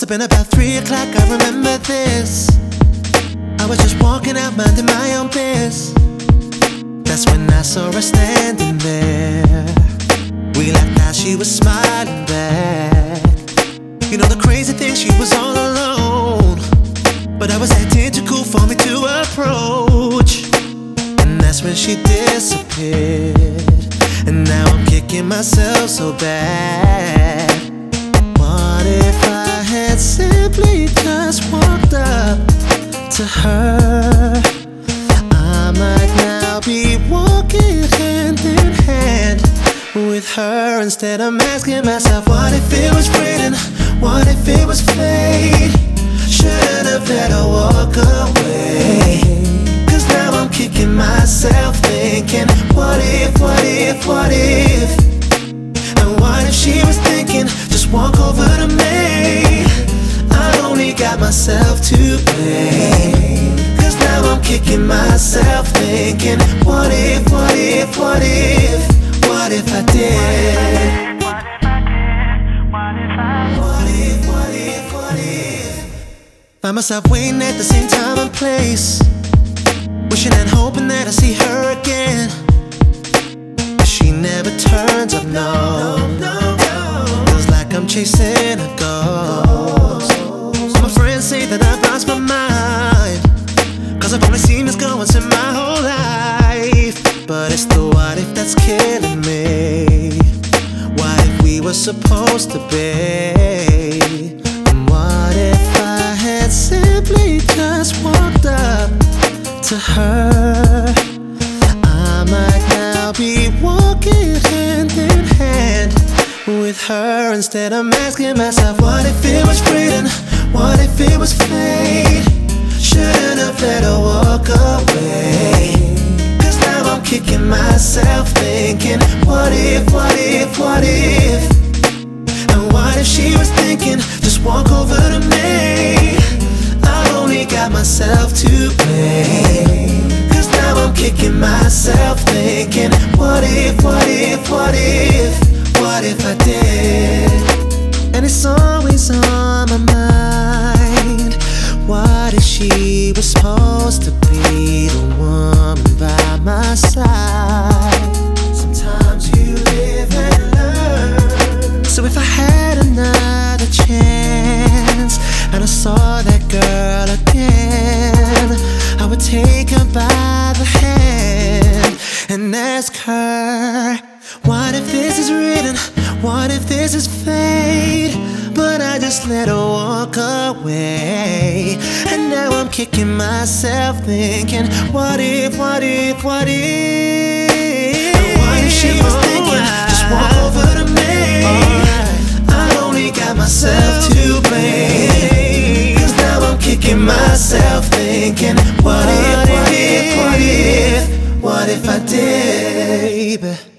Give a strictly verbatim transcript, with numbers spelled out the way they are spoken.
Must have been about three o'clock, I remember this. I was just walking out, minding my own biz. That's when I saw her standing there. We laughed out, she was smiling back. You know the crazy thing, she was all alone, but I was acting too cool for me to approach. And that's when she disappeared. And now I'm kicking myself so bad. What if I had simply just walked up to her? I might now be walking hand in hand with her. Instead I'm asking myself, what if it was written? What if it was fate? Shouldn't have let her walk away. Cause now I'm kicking myself thinking, what if, what if, what if? And what if she was thinking, just walk over to me? I only got myself to blame. Cause now I'm kicking myself thinking, what if, what if, what if? What if I did? What if I did? What if I What if, what if, what if? Find myself waiting at the same time and place, wishing and hoping that I see her again. But she never turns up, no. Feels like I'm chasing a ghost. All my friends say that I've lost my mind, cause I've only seen this girl once in my whole life. But it's the what if that's killing me. What if we were supposed to be? And what if I had simply just walked up to her? I might now be walking hand in hand with her. Instead I'm asking myself, what if it was written? What if it was fate? Shouldn't have let her walk away. Cause now I'm kicking myself thinking, what if, what if, what if? And what if she was thinking, just walk over to me? I only got myself to blame. Cause now I'm kicking myself thinking, what if, what if, what if? What if I did? And it's always on my mind. What if she was supposed to be the woman by my side? Sometimes you live and learn. So if I had another chance and I saw that girl again, I would take her by the hand and ask her, what if this is written? What if this is fate? But I just let her walk away. And now I'm kicking myself thinking, what if, what if, what if? And what if she was thinking, just walk over to me? I only got myself to blame. Cause now I'm kicking myself thinking, what if, what if, what if? What if I did, baby?